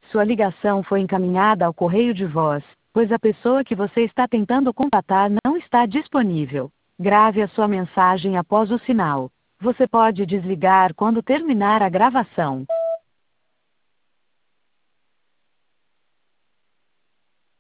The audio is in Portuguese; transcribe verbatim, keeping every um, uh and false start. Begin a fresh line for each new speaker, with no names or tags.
Sua ligação foi encaminhada ao correio de voz, pois a pessoa que você está tentando contatar não está disponível. Grave a sua mensagem após o sinal. Você pode desligar quando terminar a gravação.